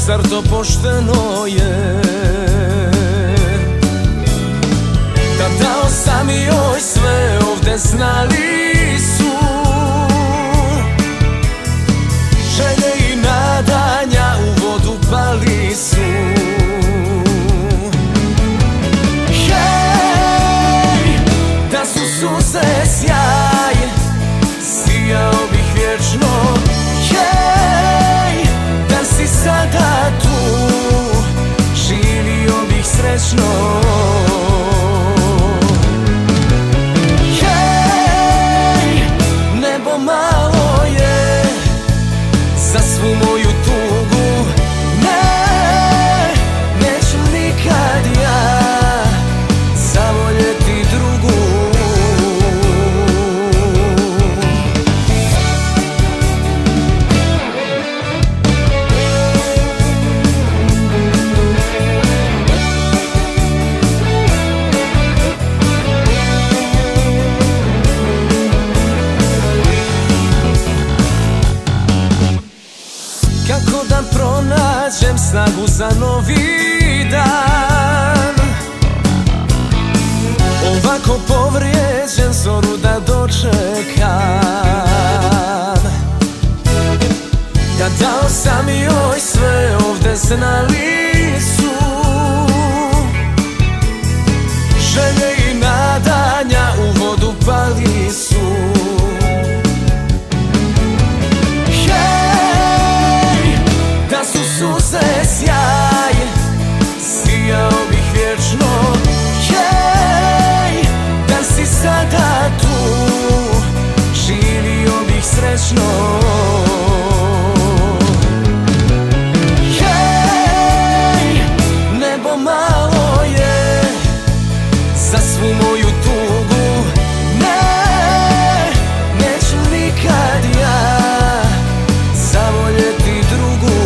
zar to pošteno je? Da dao sam joj sve, ovde znali su želje i nadanja, u vodu pali su. Hej, da su suze sjaj, sijao bih vječno. Hej, da si sada tu, živio bih srećno. Hej, nebo malo je za svu moju tugu. Ne, neću nikad ja zavoljeti drugu. Kako da pronađem snagu za novi dan, ovako povrijeđen zoru da dočekam. Da dao sam joj sve, ovde znali su želje i nadanja, u vodu pali su. Suze sjaj, sijao bih vječno. Hej, da si sada tu, živio bih srećno. Hej, nebo malo je za svu moju tugu. Ne, neću nikad ja zavoljeti drugu.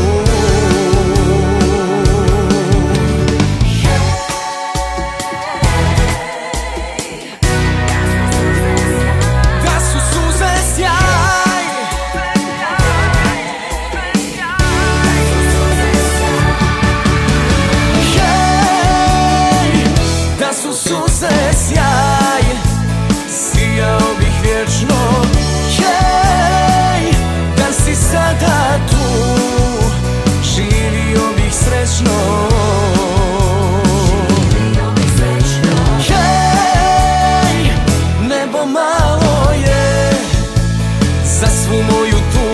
Suze sjaj, sijao bih vječno. Hej, da si sada tu, živio bih srećno. Hej, nebo malo je za svu moju tugu.